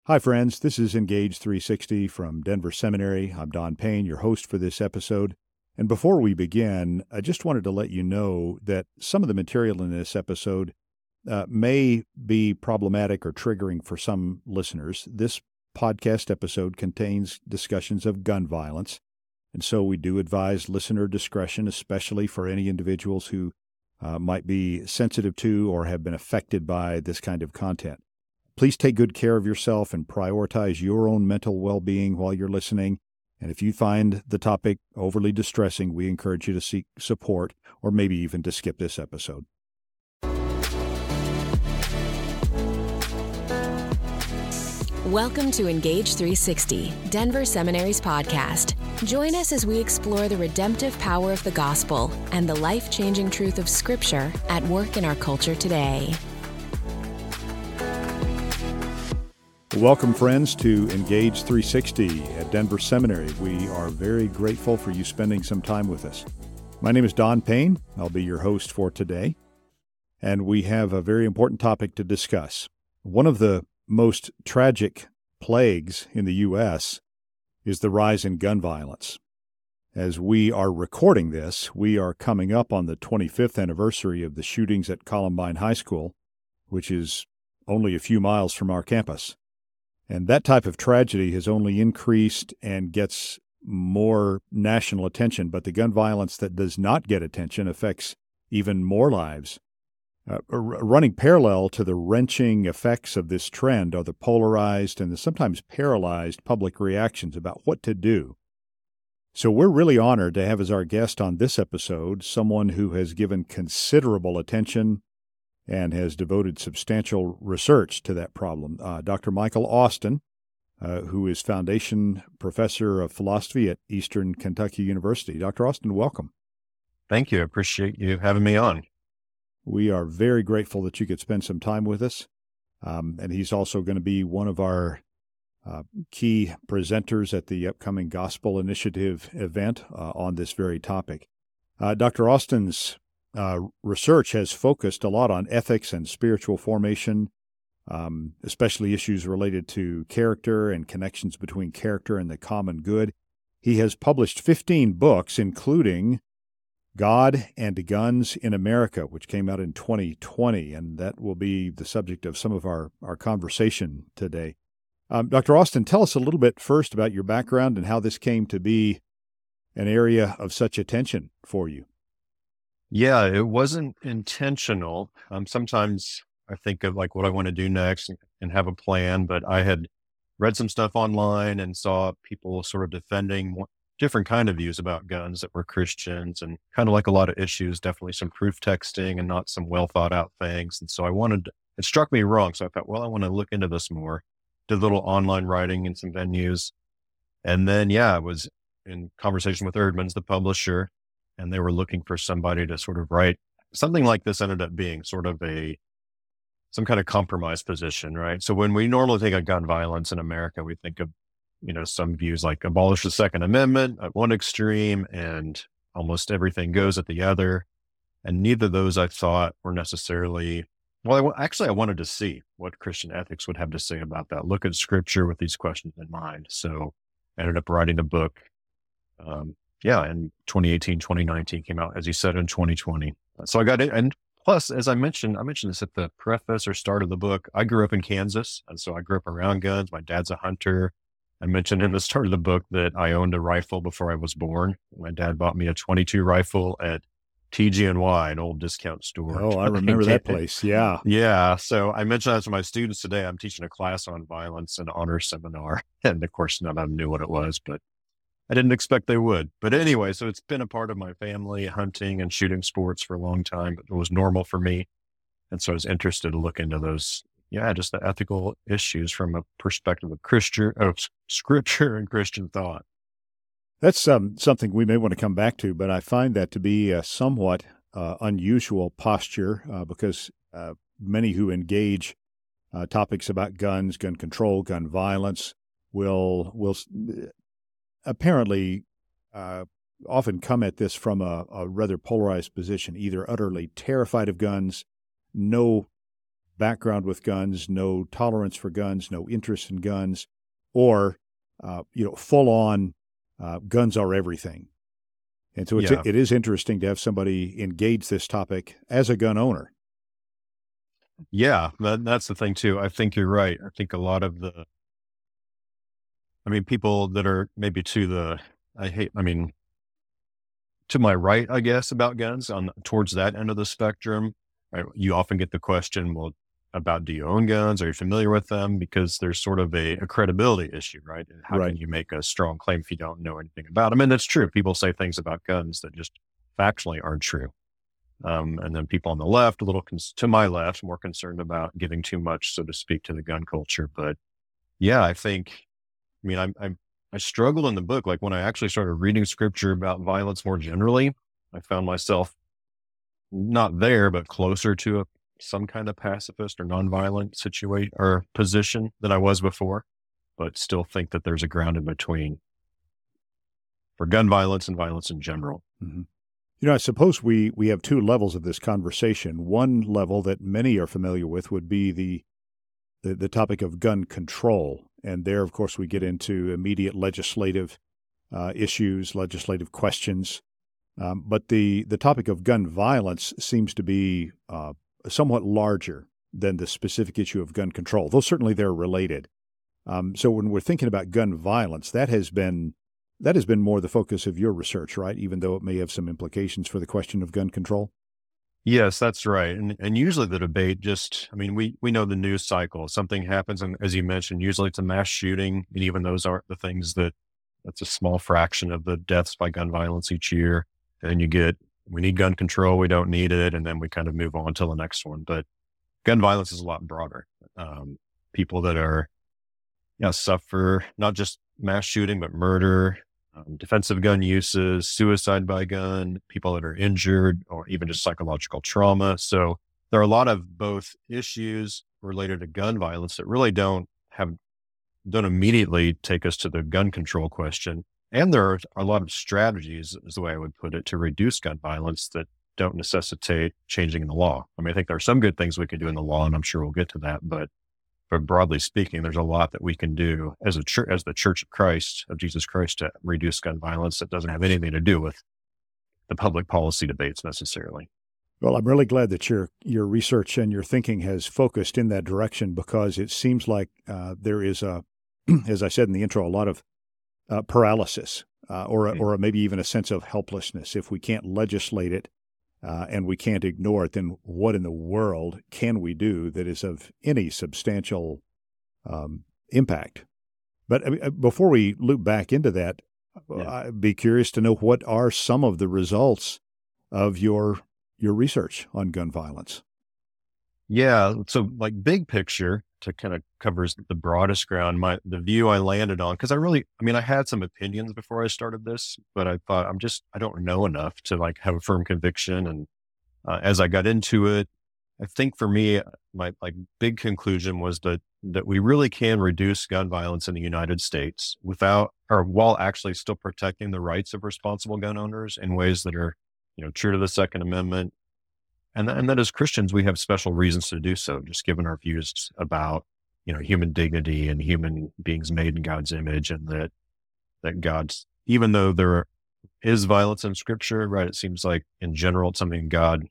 Hi, friends. This is Engage 360 from Denver Seminary. I'm Don Payne, your host for this episode. And before we begin, I just wanted to let you know that some of the material in this episode may be problematic or triggering for some listeners. This podcast episode contains discussions of gun violence, and so we do advise listener discretion, especially for any individuals who might be sensitive to or have been affected by this kind of content. Please take good care of yourself and prioritize your own mental well-being while you're listening. And if you find the topic overly distressing, we encourage you to seek support or maybe even to skip this episode. Welcome to Engage 360, Denver Seminary's podcast. Join us as we explore the redemptive power of the gospel and the life-changing truth of Scripture at work in our culture today. Welcome, friends, to Engage 360 at Denver Seminary. We are very grateful for you spending some time with us. My name is Don Payne. I'll be your host for today, and we have a very important topic to discuss. One of the most tragic plagues in the U.S. is the rise in gun violence. As we are recording this, we are coming up on the 25th anniversary of the shootings at Columbine High School, which is only a few miles from our campus. And that type of tragedy has only increased and gets more national attention, but the gun violence that does not get attention affects even more lives. Running parallel to the wrenching effects of this trend are the polarized and the sometimes paralyzed public reactions about what to do. So we're really honored to have as our guest on this episode someone who has given considerable attention and has devoted substantial research to that problem. Dr. Michael Austin, who is Foundation Professor of Philosophy at Eastern Kentucky University. Dr. Austin, welcome. Thank you. I appreciate you having me on. We are very grateful that you could spend some time with us. And he's also going to be one of our key presenters at the upcoming Gospel Initiative event on this very topic. Dr. Austin's research has focused a lot on ethics and spiritual formation, especially issues related to character and connections between character and the common good. He has published 15 books, including God and Guns in America, which came out in 2020, and that will be the subject of some of our conversation today. Dr. Austin, tell us a little bit first about your background and how this came to be an area of such attention for you. Yeah, it wasn't intentional. Sometimes I think of like what I want to do next and have a plan, but I had read some stuff online and saw people sort of defending different kind of views about guns that were Christians, and kind of like a lot of issues, definitely some proof texting and not some well thought out things. And so it struck me wrong. So I thought, well, I want to look into this more, did a little online writing in some venues. And then, I was in conversation with Eerdmans, the publisher, and they were looking for somebody to sort of write something like this. Ended up being sort of some kind of compromise position, right? So when we normally think of gun violence in America, we think of, some views like abolish the Second Amendment at one extreme and almost everything goes at the other. And neither of those I thought were necessarily, I wanted to see what Christian ethics would have to say about that. Look at Scripture with these questions in mind. So I ended up writing a book. In 2018, 2019 came out, as you said, in 2020. So I got it. And plus, as I mentioned this at the preface or start of the book, I grew up in Kansas. And so I grew up around guns. My dad's a hunter. I mentioned in the start of the book that I owned a rifle before I was born. My dad bought me a .22 rifle at TG&Y, an old discount store. Oh, I remember that place. Yeah. Yeah. So I mentioned that to my students today. I'm teaching a class on violence and honor seminar. And of course, none of them knew what it was, but I didn't expect they would. But anyway, so it's been a part of my family, hunting and shooting sports for a long time. But it was normal for me. And so I was interested to look into those, just the ethical issues from a perspective of Scripture and Christian thought. That's something we may want to come back to, but I find that to be a somewhat unusual posture because many who engage topics about guns, gun control, gun violence will apparently often come at this from a rather polarized position, either utterly terrified of guns, no background with guns, no tolerance for guns, no interest in guns, or full on guns are everything. And so it is interesting to have somebody engage this topic as a gun owner. Yeah, that's the thing too. I think you're right. I think a lot of people that are maybe to my right, I guess, about guns towards that end of the spectrum, right? You often get the question, well, about, do you own guns? Are you familiar with them? Because there's sort of a credibility issue, right? How can you make a strong claim if you don't know anything about them? And that's true. People say things about guns that just factually aren't true. And then people on the left, to my left, more concerned about giving too much, so to speak, to the gun culture. But yeah, I struggled in the book. Like when I actually started reading scripture about violence more generally, I found myself not there, but closer to some kind of pacifist or nonviolent situation or position than I was before, but still think that there's a ground in between for gun violence and violence in general. Mm-hmm. I suppose we have two levels of this conversation. One level that many are familiar with would be the topic of gun control. And there, of course, we get into immediate legislative issues, legislative questions. But the topic of gun violence seems to be somewhat larger than the specific issue of gun control, though certainly they're related. So when we're thinking about gun violence, that has been more the focus of your research, right? Even though it may have some implications for the question of gun control. Yes, that's right. And usually the debate we know the news cycle. Something happens, and as you mentioned, usually it's a mass shooting, and even those aren't the things that's a small fraction of the deaths by gun violence each year. And you get, we need gun control, we don't need it, and then we kind of move on to the next one. But gun violence is a lot broader. People that suffer not just mass shooting, but murder, defensive gun uses, suicide by gun, people that are injured, or even just psychological trauma. So there are a lot of both issues related to gun violence that really don't immediately take us to the gun control question. And there are a lot of strategies, is the way I would put it, to reduce gun violence that don't necessitate changing the law. I think there are some good things we can do in the law, and I'm sure we'll get to that. But broadly speaking, there's a lot that we can do as the Church of Christ, of Jesus Christ, to reduce gun violence that doesn't have anything to do with the public policy debates necessarily. Well, I'm really glad that your research and your thinking has focused in that direction, because it seems like there is as I said in the intro, a lot of paralysis or maybe even a sense of helplessness. If we can't legislate it and we can't ignore it, then what in the world can we do that is of any substantial impact? But before we loop back into that, I'd be curious to know, what are some of the results of your research on gun violence? Yeah. So like big picture, to kind of covers the broadest ground, the view I landed on, because I had some opinions before I started this, but I thought I don't know enough to like have a firm conviction. And as I got into it, I think for me, my big conclusion was that we really can reduce gun violence in the United States while actually still protecting the rights of responsible gun owners in ways that are, true to the Second Amendment. And that as Christians, we have special reasons to do so, just given our views about, human dignity and human beings made in God's image, and that God's, even though there is violence in Scripture, right? It seems like in general, it's something God,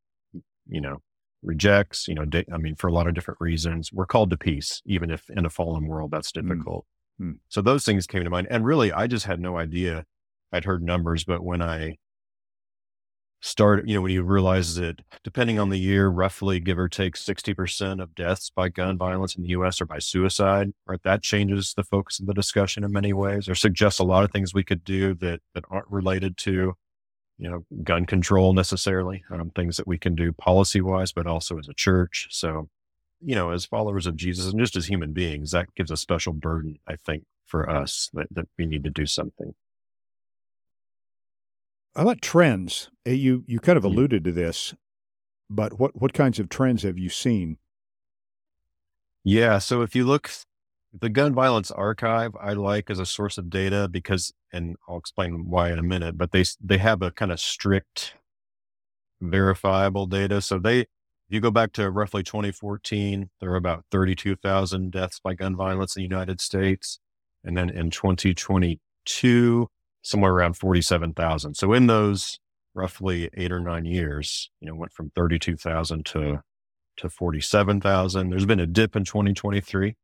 rejects, for a lot of different reasons. We're called to peace, even if in a fallen world, that's difficult. Mm-hmm. So those things came to mind. And really, I just had no idea. I'd heard numbers, but when I started, when you realize that depending on the year, roughly give or take 60% of deaths by gun violence in the U.S. are by suicide, right? That changes the focus of the discussion in many ways, or suggests a lot of things we could do that aren't related to, gun control necessarily, things that we can do policy wise, but also as a church. So, as followers of Jesus and just as human beings, that gives a special burden, I think, for us that we need to do something. How about trends? You kind of alluded to this, but what kinds of trends have you seen? Yeah, so if you look, the Gun Violence Archive, I like as a source of data and I'll explain why in a minute, but they have a kind of strict, verifiable data. So the you go back to roughly 2014, there were about 32,000 deaths by gun violence in the United States. And then in 2022, somewhere around 47,000. So in those roughly 8 or 9 years, went from 32,000 to 47,000. There's been a dip in 2023.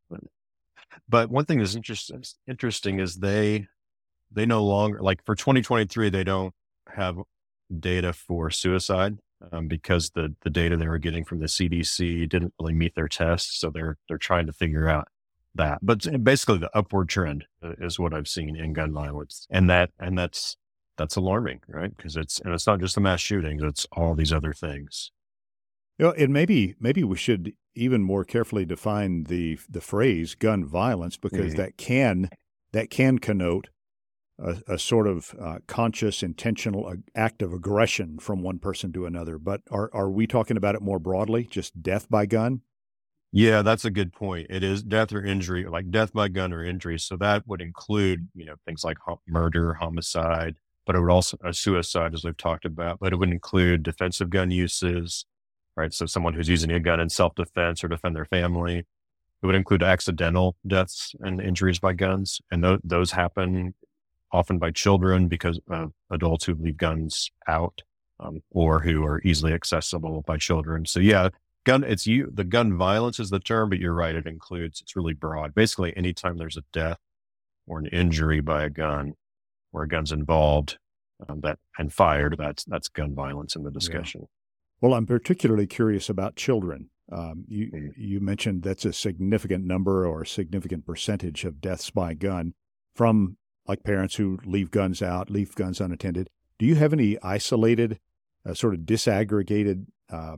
But one thing that's interesting is they no longer, like for 2023, they don't have data for suicide because the data they were getting from the CDC didn't really meet their tests. So they're trying to figure out that. But basically the upward trend is what I've seen in gun violence. And that's alarming, right? Because it's not just the mass shootings, it's all these other things. And maybe we should even more carefully define the phrase gun violence, because that can connote a sort of conscious, intentional act of aggression from one person to another. But are we talking about it more broadly, just death by gun? Yeah, that's a good point. It is death or injury, like death by gun or injury. So that would include, things like murder, homicide, but it would also suicide, as we've talked about. But it would include defensive gun uses, right? So someone who's using a gun in self-defense or defend their family. It would include accidental deaths and injuries by guns, and those happen often by children because of adults who leave guns out or who are easily accessible by children. So yeah, the gun violence is the term, but you're right. It's really broad. Basically, anytime there's a death or an injury by a gun where a gun's involved and fired, that's gun violence in the discussion. Yeah. Well, I'm particularly curious about children. You mentioned that's a significant number or a significant percentage of deaths by gun from like parents who leave guns out, leave guns unattended. Do you have any isolated, sort of disaggregated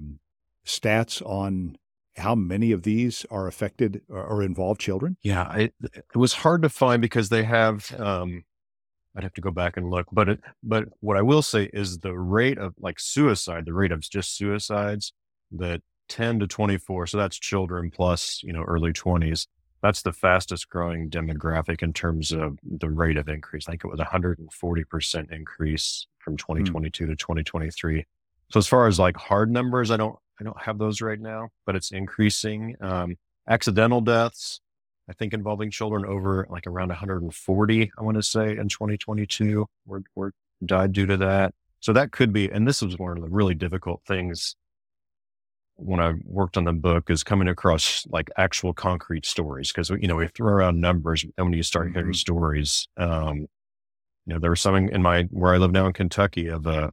stats on how many of these are affected or involve children? Yeah, it was hard to find because they have, I'd have to go back and look, but what I will say is the rate of like suicide, the rate of just suicides, that 10 to 24, so that's children plus, early 20s. That's the fastest growing demographic in terms of the rate of increase. I think it was 140% increase from 2022 to 2023. So as far as like hard numbers, I don't have those right now, but it's increasing. Accidental deaths, I think involving children over like around 140, I want to say in 2022 were died due to that. So that could be, and this was one of the really difficult things when I worked on the book, is coming across like actual concrete stories. Cause we throw around numbers, and when you start hearing stories, there was something where I live now in Kentucky of a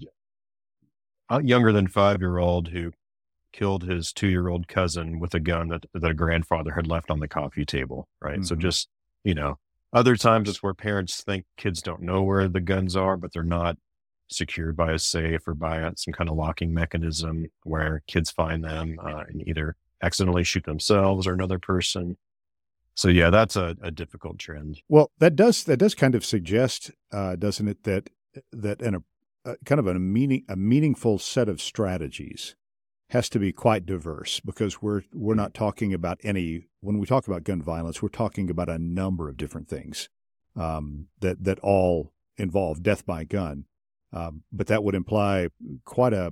younger than 5-year-old who killed his 2-year-old cousin with a gun that the grandfather had left on the coffee table. Right. So just, other times it's where parents think kids don't know where the guns are, but they're not secured by a safe or by some kind of locking mechanism where kids find them and either accidentally shoot themselves or another person. So yeah, that's a difficult trend. Well, that does kind of suggest, doesn't it, that in a meaningful set of strategies has to be quite diverse, because we're not talking about when we talk about gun violence, we're talking about a number of different things that all involve death by gun. But that would imply quite a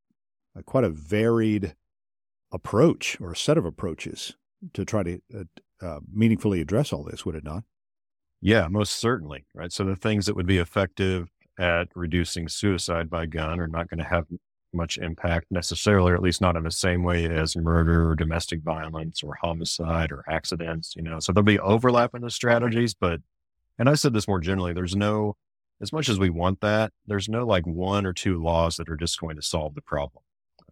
varied approach or a set of approaches to try to meaningfully address all this, would it not? Yeah, most certainly. Right. So the things that would be effective at reducing suicide by gun are not going to have much impact necessarily, or at least not in the same way as murder or domestic violence or homicide or accidents, so there'll be overlap in the strategies, and I said this more generally, as much as we want that, there's no like 1 or 2 laws that are just going to solve the problem.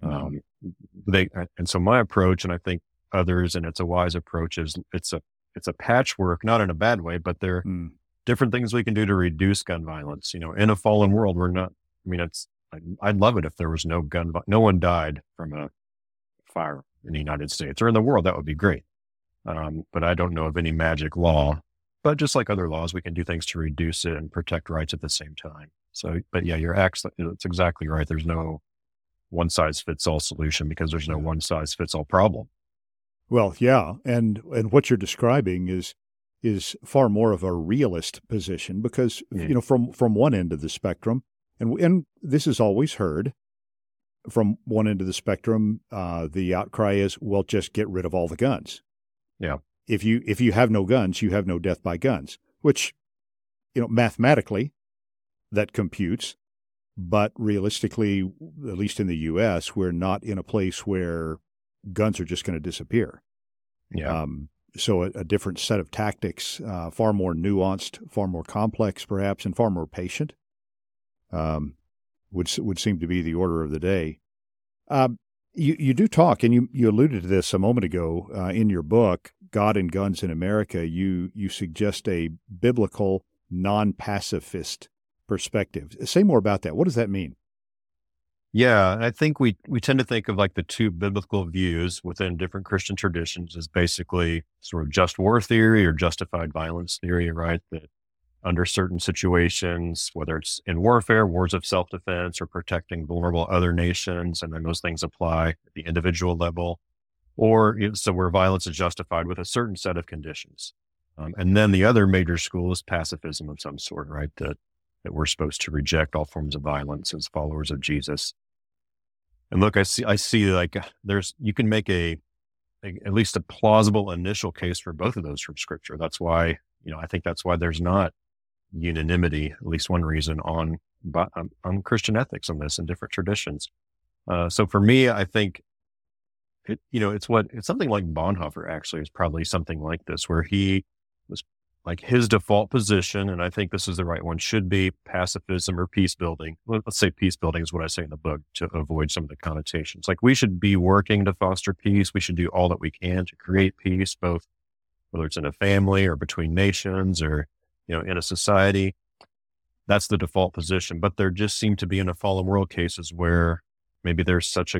And so my approach, and I think others, and it's a wise approach, is it's a patchwork, not in a bad way, but there are different things we can do to reduce gun violence. In a fallen world, I'd love it if there was no one died from a fire in the United States or in the world. That would be great. But I don't know of any magic law. But just like other laws, we can do things to reduce it and protect rights at the same time. So, but yeah, it's exactly right. There's no one size fits all solution because there's no one size fits all problem. Well, yeah. And what you're describing is far more of a realist position because, from one end of the spectrum, and this is always heard, from one end of the spectrum, the outcry is, well, just get rid of all the guns. Yeah. If you have no guns, you have no death by guns, which, mathematically that computes, but realistically, at least in the U.S., we're not in a place where guns are just going to disappear. Yeah. So a different set of tactics, far more nuanced, far more complex, perhaps, and far more patient, would seem to be the order of the day. You do talk, and you alluded to this a moment ago in your book, God and Guns in America. You suggest a biblical, non-pacifist perspective. Say more about that. What does that mean? Yeah, I think we tend to think of like the two biblical views within different Christian traditions as basically sort of just war theory or justified violence theory, right? That under certain situations, whether it's in warfare, wars of self-defense, or protecting vulnerable other nations, and then those things apply at the individual level, or so where violence is justified with a certain set of conditions. And then the other major school is pacifism of some sort, right? That we're supposed to reject all forms of violence as followers of Jesus. And look, I see like you can make at least a plausible initial case for both of those from Scripture. That's why, I think that's why there's not unanimity, at least one reason on Christian ethics on this in different traditions. So for me, I think it's something like Bonhoeffer actually is probably something like this, where he was like his default position, and I think this is the right one, should be pacifism or peace building. Let's say peace building is what I say in the book to avoid some of the connotations. Like we should be working to foster peace. We should do all that we can to create peace, both whether it's in a family or between nations or, in a society. That's the default position. But there just seem to be in a fallen world cases where maybe there's such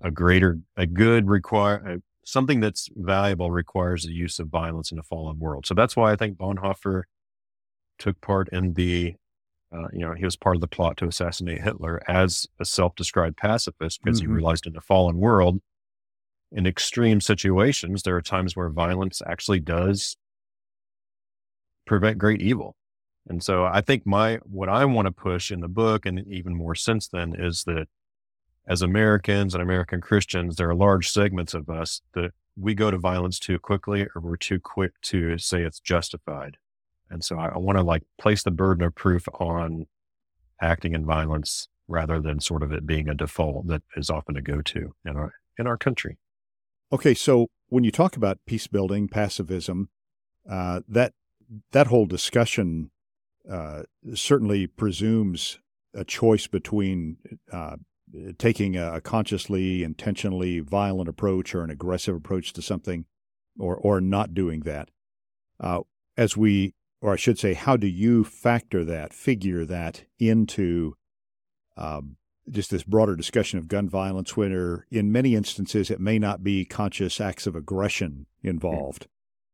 something that's valuable requires the use of violence in a fallen world. So that's why I think Bonhoeffer took part in he was part of the plot to assassinate Hitler as a self-described pacifist, because he realized in a fallen world, in extreme situations, there are times where violence actually does prevent great evil. And so I think what I want to push in the book, and even more since then, is that as Americans and American Christians, there are large segments of us that we go to violence too quickly, or we're too quick to say it's justified. And so I want to place the burden of proof on acting in violence rather than sort of it being a default that is often a go-to in our country. Okay, so when you talk about peace building, pacifism, that whole discussion certainly presumes a choice between taking a consciously, intentionally violent approach or an aggressive approach to something, or not doing that. Or I should say, how do you figure that into just this broader discussion of gun violence, where in many instances it may not be conscious acts of aggression involved?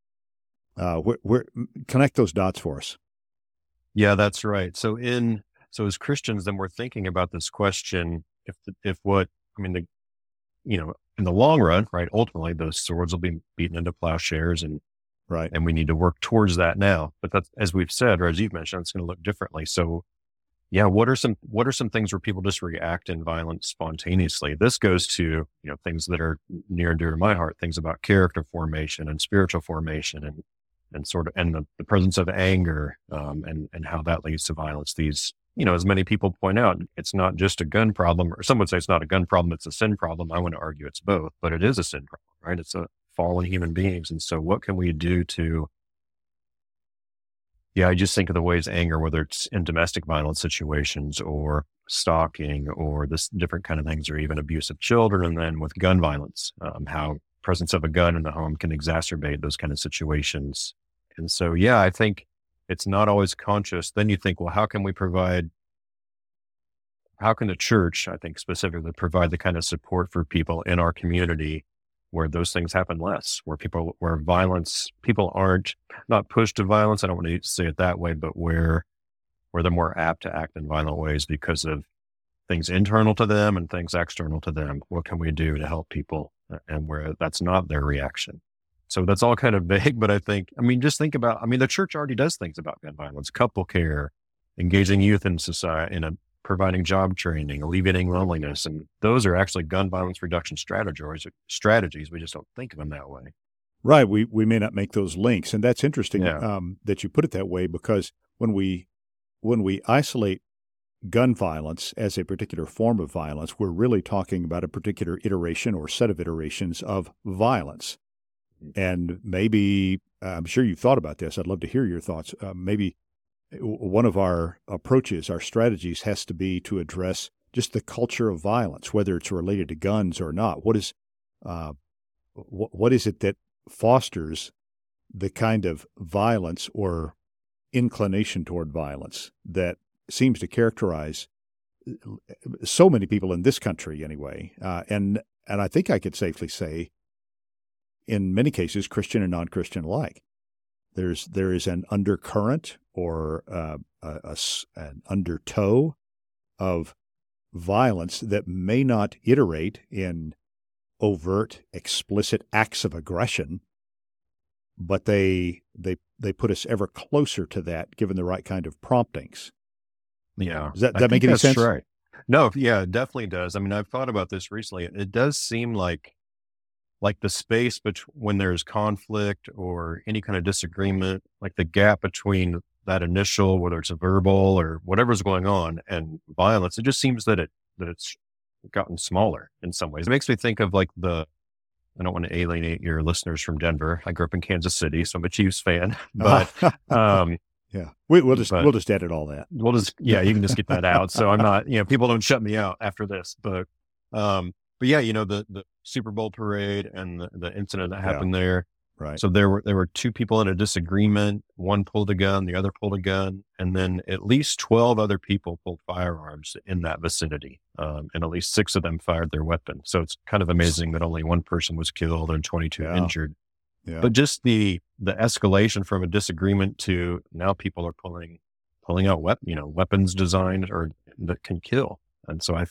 Connect those dots for us. Yeah, that's right. So as Christians, then we're thinking about this question: in the long run, right? Ultimately, those swords will be beaten into plowshares, and right, and we need to work towards that now. But that's, as we've said, or as you've mentioned, it's going to look differently. So, yeah, what are some things where people just react in violence spontaneously? This goes to things that are near and dear to my heart, things about character formation and spiritual formation, and the presence of anger, and how that leads to violence. These, as many people point out, it's not just a gun problem, or some would say it's not a gun problem, it's a sin problem. I want to argue it's both, but it is a sin problem, right? It's a fallen human beings. And so what can we do I just think of the ways anger, whether it's in domestic violence situations or stalking or this different kind of things, or even abuse of children. And then with gun violence, how presence of a gun in the home can exacerbate those kind of situations. And so, I think it's not always conscious. Then you think, well, how can the church, I think specifically, provide the kind of support for people in our community where those things happen less, where people aren't not pushed to violence. I don't want to say it that way, but where they're more apt to act in violent ways because of things internal to them and things external to them. What can we do to help people, and where that's not their reaction? So that's all kind of vague, but just think about, the church already does things about gun violence, couple care, engaging youth in society, providing job training, alleviating loneliness. And those are actually gun violence reduction strategies. We just don't think of them that way. Right. We may not make those links. And that's interesting Yeah. that you put it that way, because when we isolate gun violence as a particular form of violence, we're really talking about a particular iteration or set of iterations of violence. And maybe, I'm sure you've thought about this. I'd love to hear your thoughts. Maybe one of our approaches, our strategies, has to be to address just the culture of violence, whether it's related to guns or not. What is it that fosters the kind of violence or inclination toward violence that seems to characterize so many people in this country anyway? And I think I could safely say, in many cases, Christian and non-Christian alike. There is an undercurrent or an undertow of violence that may not iterate in overt, explicit acts of aggression, but they put us ever closer to that, given the right kind of promptings. Yeah. Does that make any sense? Right. No, yeah, it definitely does. I mean, I've thought about this recently. It does seem like the space when there's conflict or any kind of disagreement, like the gap between that initial, whether it's a verbal or whatever's going on, and violence, it just seems that it's gotten smaller in some ways. It makes me think of I don't want to alienate your listeners from Denver. I grew up in Kansas City, so I'm a Chiefs fan, but, yeah, we'll just edit all that. You can just get that out. So I'm not, people don't shut me out after this, but yeah, the Super Bowl parade and the incident that happened there. Right. So there were two people in a disagreement. One pulled a gun, the other pulled a gun, and then at least 12 other people pulled firearms in that vicinity. And at least 6 of them fired their weapon. So it's kind of amazing that only one person was killed and 22 injured. Yeah. But just the escalation from a disagreement to now people are pulling out weapons designed or that can kill. And so I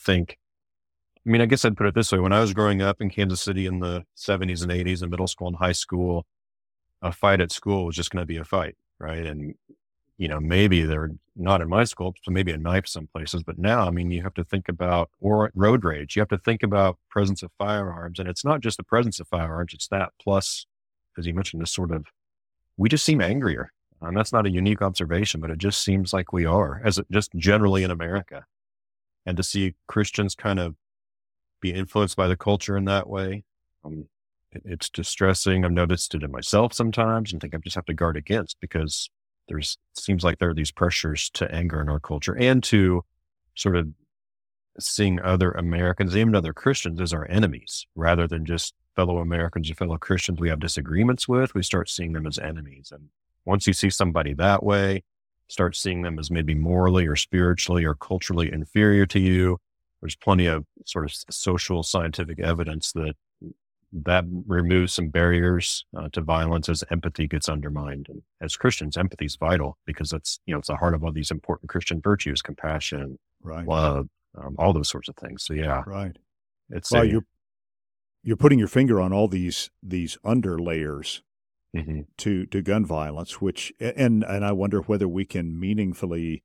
guess I'd put it this way. When I was growing up in Kansas City in the 70s and 80s in middle school and high school, a fight at school was just going to be a fight, right? And, maybe they're not in my school, so maybe a knife some places. But now, you have to think about road rage. You have to think about presence of firearms. And it's not just the presence of firearms, it's that plus, as you mentioned, this sort of, we just seem angrier. And that's not a unique observation, but it just seems like we are, just generally in America. And to see Christians kind of be influenced by the culture in that way, it's distressing. I've noticed it in myself sometimes and think I just have to guard against, because seems like there are these pressures to anger in our culture and to sort of seeing other Americans, even other Christians, as our enemies rather than just fellow Americans or fellow Christians we have disagreements with. We start seeing them as enemies. And once you see somebody that way, start seeing them as maybe morally or spiritually or culturally inferior to you, there's plenty of sort of social scientific evidence that removes some barriers to violence as empathy gets undermined. And as Christians, empathy is vital because it's the heart of all these important Christian virtues: compassion, right, love, all those sorts of things. So yeah, right. It's you're putting your finger on all these under layers mm-hmm. to gun violence, which and I wonder whether we can meaningfully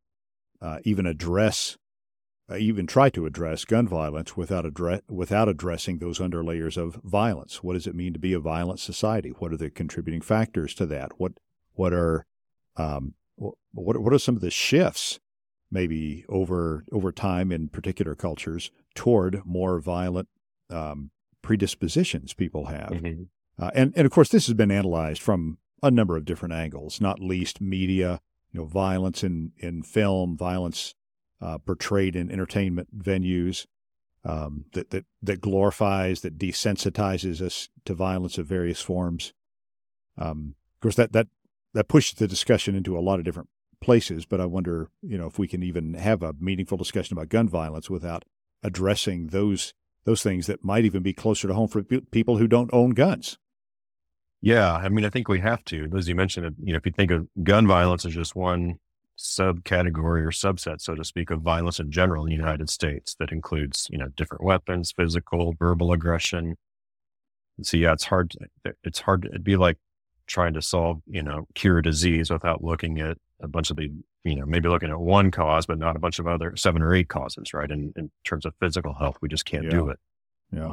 even try to address gun violence without addressing those underlayers of violence. What does it mean to be a violent society? What are the contributing factors to that? What are some of the shifts maybe over time in particular cultures toward more violent predispositions people have? Mm-hmm. And of course, this has been analyzed from a number of different angles, not least media, violence in film, violence portrayed in entertainment venues, that glorifies, that desensitizes us to violence of various forms. Of course, that pushes the discussion into a lot of different places. But I wonder, if we can even have a meaningful discussion about gun violence without addressing those things that might even be closer to home for people who don't own guns. Yeah, I think we have to. As you mentioned, if you think of gun violence as just one subcategory or subset, so to speak, of violence in general in the United States that includes, different weapons, physical, verbal aggression. And so, yeah, it'd be like trying to solve, cure a disease without looking at a bunch of the, maybe looking at one cause, but not a bunch of other 7 or 8 causes, right? In terms of physical health, we just can't do it. Yeah.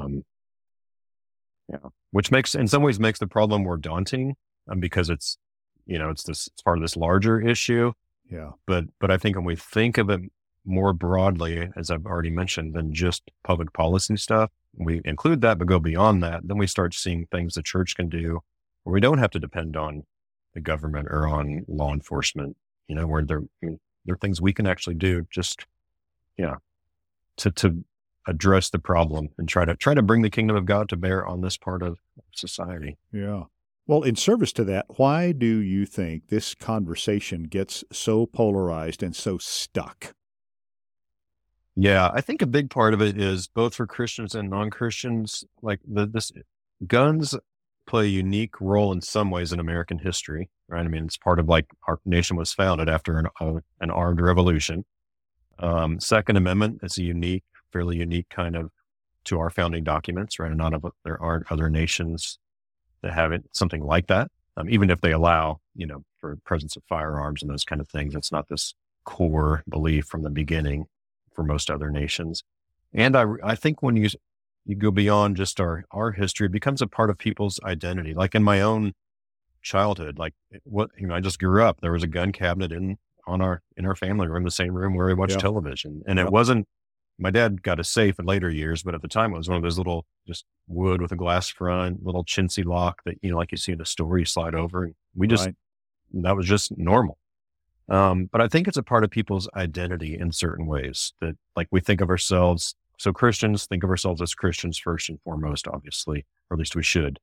Which in some ways makes the problem more daunting, because it's part of this larger issue. Yeah. But I think when we think of it more broadly, as I've already mentioned, than just public policy stuff, we include that, but go beyond that, then we start seeing things the church can do where we don't have to depend on the government or on law enforcement, where there are things we can actually do just, to address the problem and try to bring the kingdom of God to bear on this part of society. Yeah. Well, in service to that, why do you think this conversation gets so polarized and so stuck? Yeah, I think a big part of it is both for Christians and non-Christians, like this guns play a unique role in some ways in American history, right? I mean, it's part of like our nation was founded after an armed revolution. Second Amendment is fairly unique kind of to our founding documents, right? And there aren't other nations that have something like that. Even if they allow, for presence of firearms and those kind of things, it's not this core belief from the beginning for most other nations. And I think when you go beyond just our history, it becomes a part of people's identity. Like in my own childhood, like I just grew up, there was a gun cabinet in our family room, the same room where we watched television. And it wasn't, my dad got a safe in later years, but at the time it was one of those little, just wood with a glass front, little chintzy lock that, like you see in a store, you slide over. And that was just normal. But I think it's a part of people's identity in certain ways that, like, we think of ourselves. So Christians think of ourselves as Christians first and foremost, obviously, or at least we should.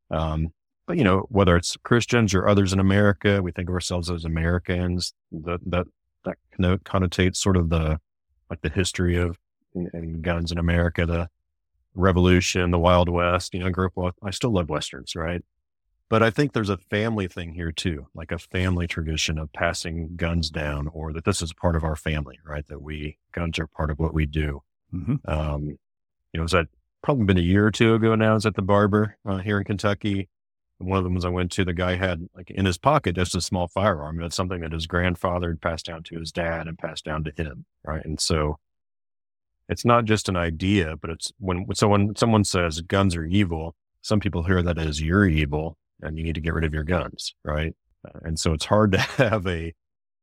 But whether it's Christians or others in America, we think of ourselves as Americans. That connotates sort of the history of and guns in America, the Revolution, the Wild West. I still love Westerns, right? But I think there's a family thing here too, like a family tradition of passing guns down, or that this is part of our family, right? That guns are part of what we do. Mm-hmm. Was that probably been a year or two ago now? I was at the barber here in Kentucky. And one of the ones I went to, the guy had like in his pocket just a small firearm. That's something that his grandfather had passed down to his dad and passed down to him, right? And so it's not just an idea, but it's when someone says guns are evil, some people hear that as you're evil and you need to get rid of your guns, right? And so it's hard to have a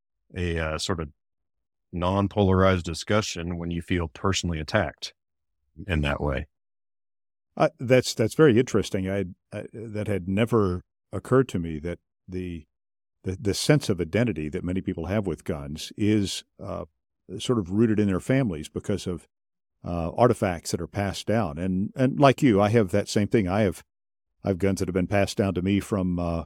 sort of non-polarized discussion when you feel personally attacked in that way. That's very interesting. That had never occurred to me, that the sense of identity that many people have with guns is sort of rooted in their families because of artifacts that are passed down. And like you, I have that same thing. I have guns that have been passed down to me from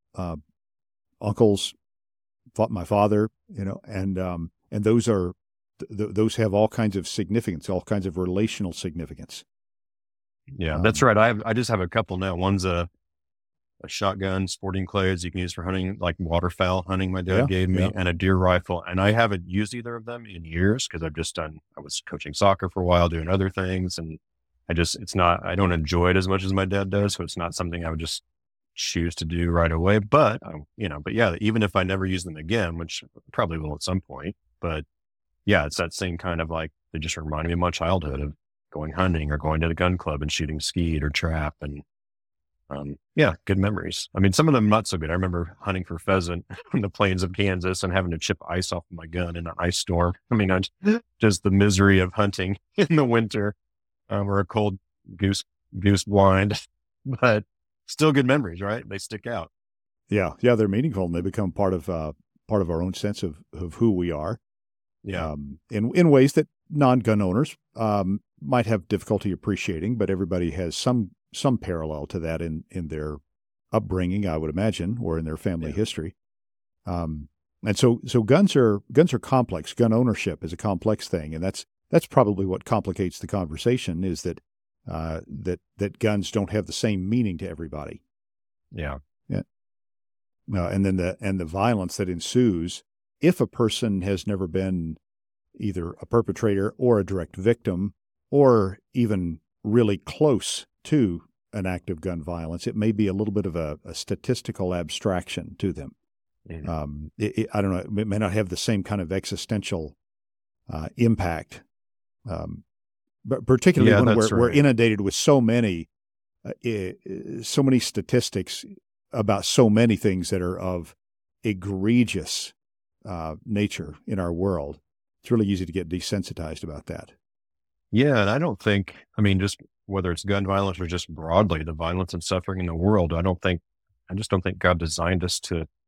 uncles, my father, and those those have all kinds of significance, all kinds of relational significance. Yeah, that's right. I just have a couple now. One's a shotgun, sporting clays you can use for hunting, like waterfowl hunting my dad gave me, and a deer rifle. And I haven't used either of them in years because I was coaching soccer for a while, doing other things. And I don't enjoy it as much as my dad does. So it's not something I would just choose to do right away. But, yeah, even if I never use them again, which I probably will at some point, but yeah, it's that same kind of like, they just remind me of my childhood of going hunting or going to the gun club and shooting skeet or trap. And good memories. I mean, some of them not so good. I remember hunting for pheasant in the plains of Kansas and having to chip ice off of my gun in an ice storm. I mean, just the misery of hunting in the winter or a cold goose blind, but still good memories, right? They stick out. Yeah, they're meaningful and they become part of our own sense of who we are. Yeah, in ways that non-gun owners might have difficulty appreciating, but everybody has some parallel to that in their upbringing, I would imagine, or in their family history. And so guns are complex. Gun ownership is a complex thing, and that's probably what complicates the conversation, is that that guns don't have the same meaning to everybody. Yeah. And then the violence that ensues if a person has never been either a perpetrator or a direct victim, or even really close to an act of gun violence, it may be a little bit of a statistical abstraction to them. I don't know, it may not have the same kind of existential impact, but particularly when we're inundated with so many statistics about so many things that are of egregious nature in our world. It's really easy to get desensitized about that. Yeah, and I don't think, just whether it's gun violence or just broadly the violence and suffering in the world, I just don't think God designed us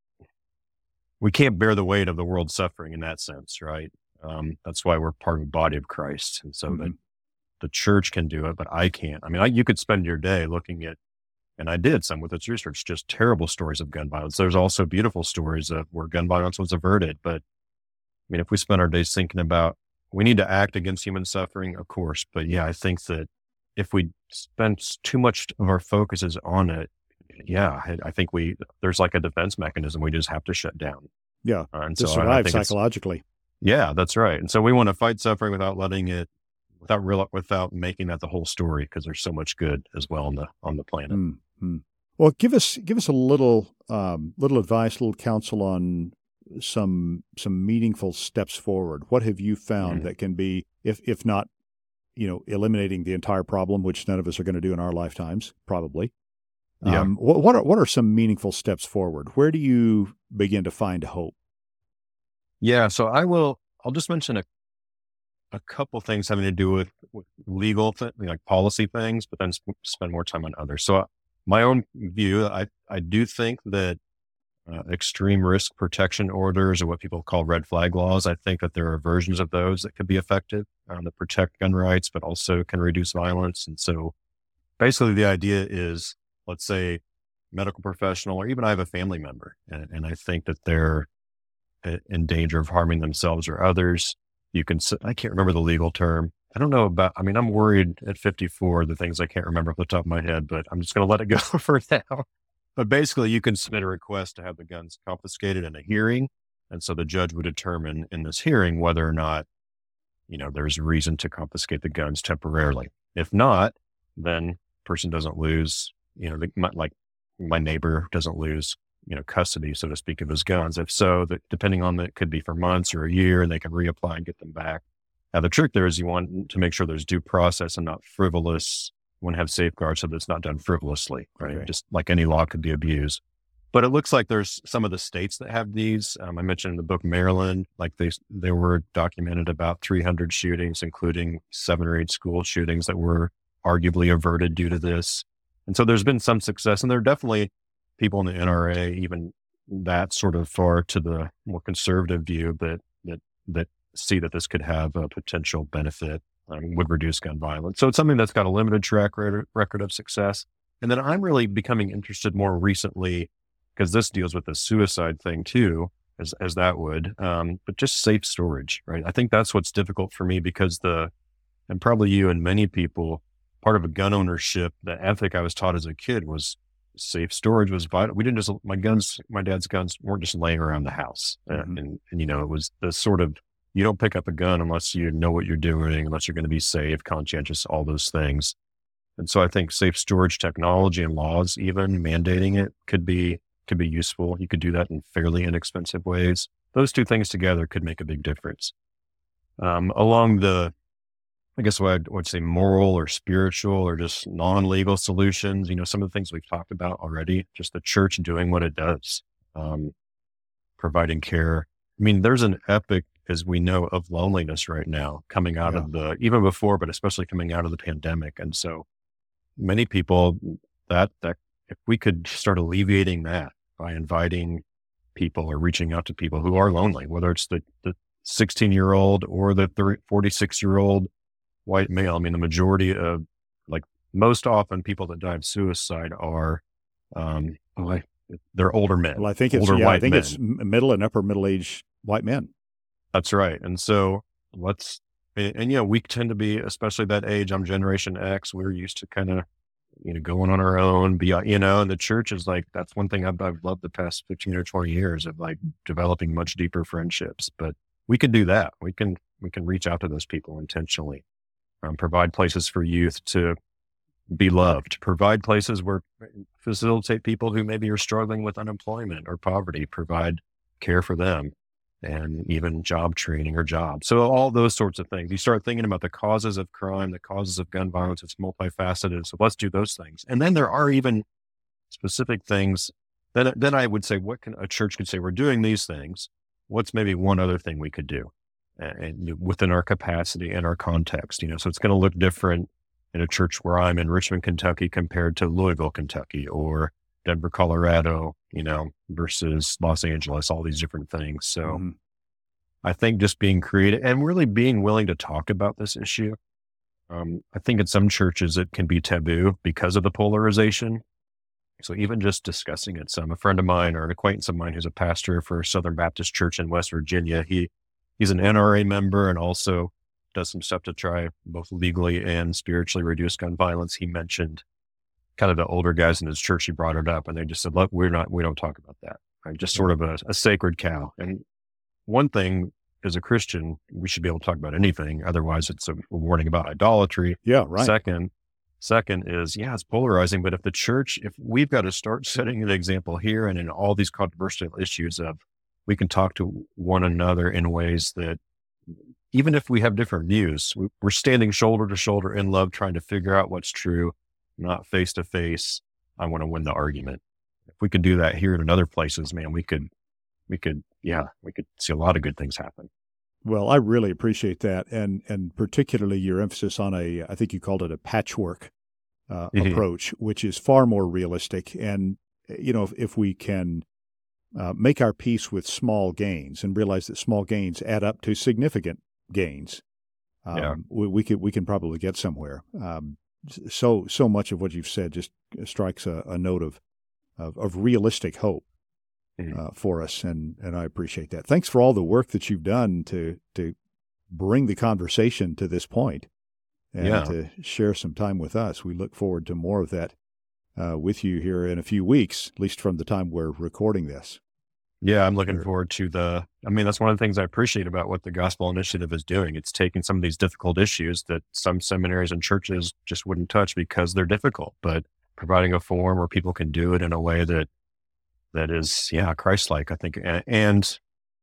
we can't bear the weight of the world's suffering in that sense, right? That's why we're part of the body of Christ. And so that the church can do it, but I can't. You could spend your day looking at, and I did some with its research, just terrible stories of gun violence. There's also beautiful stories of where gun violence was averted. But if we spend our days thinking about, we need to act against human suffering, of course. But yeah, I think that if we spend too much of our focuses on it, I think there's like a defense mechanism we just have to shut down. Yeah, and to survive psychologically. Yeah, that's right. And so we want to fight suffering without letting it, without making that the whole story, because there's so much good as well on the planet. Mm-hmm. Well, give us a little advice, a little counsel on some meaningful steps forward. What have you found that can be, if not, eliminating the entire problem, which none of us are going to do in our lifetimes, probably. Yeah. What are some meaningful steps forward? Where do you begin to find hope? Yeah. So I'll just mention a couple things having to do with legal, like policy things, but then spend more time on others. So my own view, I do think that extreme risk protection orders, or what people call red flag laws, I think that there are versions of those that could be effective that protect gun rights, but also can reduce violence. And so basically the idea is, let's say medical professional, or even I have a family member, and I think that they're in danger of harming themselves or others. I can't remember the legal term. I don't know about, I'm worried at 54, the things I can't remember off the top of my head, but I'm just going to let it go for now. But basically you can submit a request to have the guns confiscated in a hearing. And so the judge would determine in this hearing whether or not, there's reason to confiscate the guns temporarily. If not, then person doesn't lose, like my neighbor doesn't lose, custody, so to speak, of his guns. If so, depending on it could be for months or a year, and they can reapply and get them back. Now, the trick there is you want to make sure there's due process and not frivolous. You want to have safeguards so that it's not done frivolously, right? Okay. Just like any law could be abused. But it looks like there's some of the states that have these. I mentioned in the book, Maryland, like they were documented about 300 shootings, including 7 or 8 school shootings that were arguably averted due to this. And so there's been some success, and there are definitely people in the NRA, even that sort of far to the more conservative view, that see that this could have a potential benefit, would reduce gun violence. So it's something that's got a limited track record of success. And then I'm really becoming interested more recently, because this deals with the suicide thing too, as that would, but just safe storage, right? I think that's what's difficult for me, because and probably you and many people, part of a gun ownership, the ethic I was taught as a kid was safe storage was vital. We didn't my dad's guns weren't just laying around the house. And it was the sort of, you don't pick up a gun unless you know what you're doing, unless you're going to be safe, conscientious, all those things. And so I think safe storage technology and laws, even mandating it, could be useful. You could do that in fairly inexpensive ways. Those two things together could make a big difference. Along the, I guess what I would say, moral or spiritual or just non-legal solutions, some of the things we've talked about already, just the church doing what it does, providing care. There's an epic, as we know, of loneliness right now coming out of even before, but especially coming out of the pandemic. And so many people that if we could start alleviating that by inviting people or reaching out to people who are lonely, whether it's the 16-year-old or the 46-year-old white male. The majority of, most often people that die of suicide are, they're older men. Well, I think it's middle and upper middle-aged white men. That's right. And so we tend to be, especially that age, I'm Generation X, we're used to kind of, going on our own, and the church is that's one thing I've loved the past 15 or 20 years of developing much deeper friendships. But we can do that. We can reach out to those people intentionally, provide places for youth to be loved, provide places where facilitate people who maybe are struggling with unemployment or poverty, provide care for them, and even job training or jobs. So all those sorts of things. You start thinking about the causes of crime, the causes of gun violence. It's multifaceted. So let's do those things. And then there are even specific things. Then I would say, what can a church could say? We're doing these things. What's maybe one other thing we could do, and within our capacity and our context? So it's going to look different in a church where I'm in Richmond, Kentucky, compared to Louisville, Kentucky, or Denver, Colorado, versus Los Angeles, all these different things. So I think just being creative and really being willing to talk about this issue. I think in some churches it can be taboo because of the polarization. So even just discussing it a friend of mine or an acquaintance of mine who's a pastor for Southern Baptist Church in West Virginia, he's an NRA member and also does some stuff to try both legally and spiritually reduce gun violence. He mentioned kind of the older guys in his church. He brought it up and they just said, look, we don't talk about that. Right? Just sort of a sacred cow. And one thing as a Christian, we should be able to talk about anything. Otherwise it's a warning about idolatry. Yeah, right. Second is, it's polarizing, but if we've got to start setting an example here and in all these controversial issues of, we can talk to one another in ways that, even if we have different views, we're standing shoulder to shoulder in love, trying to figure out what's true, not face to face. I want to win the argument. If we could do that here and in other places, man, we could see a lot of good things happen. Well, I really appreciate that. And particularly your emphasis on I think you called it a patchwork approach, which is far more realistic. And, if we can make our peace with small gains and realize that small gains add up to significant gains, we can probably get somewhere. So much of what you've said just strikes a note of realistic hope for us, and I appreciate that. Thanks for all the work that you've done to bring the conversation to this point and to share some time with us. We look forward to more of that with you here in a few weeks, at least from the time we're recording this. Yeah, I'm looking forward to that's one of the things I appreciate about what the Gospel Initiative is doing. It's taking some of these difficult issues that some seminaries and churches just wouldn't touch because they're difficult, but providing a forum where people can do it in a way that is, Christ-like, I think, and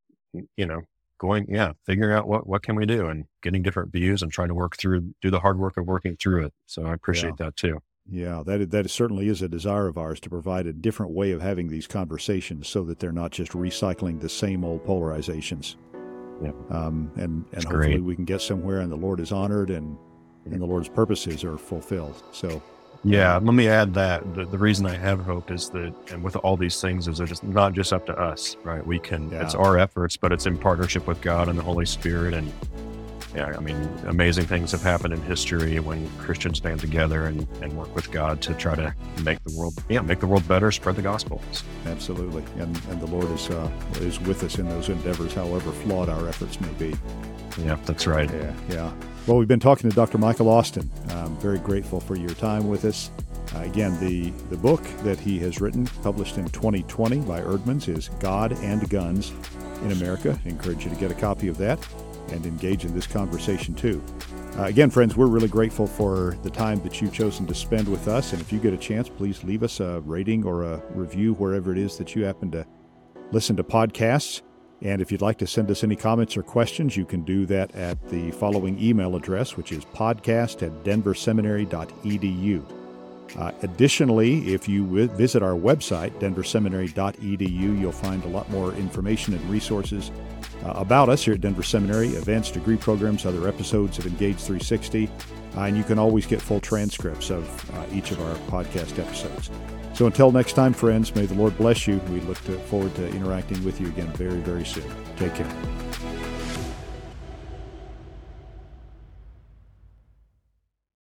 figuring out what can we do and getting different views and trying to do the hard work of working through it. So I appreciate that too. Yeah, that certainly is a desire of ours, to provide a different way of having these conversations so that they're not just recycling the same old polarizations. Yeah. And hopefully we can get somewhere and the Lord is honored and the Lord's purposes are fulfilled. So. Yeah, let me add that the reason I have hope is that, and with all these things, is that it's not just up to us, right? It's our efforts, but it's in partnership with God and the Holy Spirit. And amazing things have happened in history when Christians stand together and work with God to try to make the world better, spread the gospel. Absolutely. And the Lord is with us in those endeavors, however flawed our efforts may be. Yeah, that's right. Yeah. Well, we've been talking to Dr. Michael Austin. I'm very grateful for your time with us. Again, the book that he has written, published in 2020 by Eerdmans, is God and Guns in America. I encourage you to get a copy of that and engage in this conversation too. Again, friends, we're really grateful for the time that you've chosen to spend with us. And if you get a chance, please leave us a rating or a review wherever it is that you happen to listen to podcasts. And if you'd like to send us any comments or questions, you can do that at the following email address, which is podcast@denverseminary.edu. Additionally, if you visit our website, denverseminary.edu, you'll find a lot more information and resources about us here at Denver Seminary, events, degree programs, other episodes of Engage 360, and you can always get full transcripts of each of our podcast episodes. So until next time, friends, may the Lord bless you. We look forward to interacting with you again very, very soon. Take care.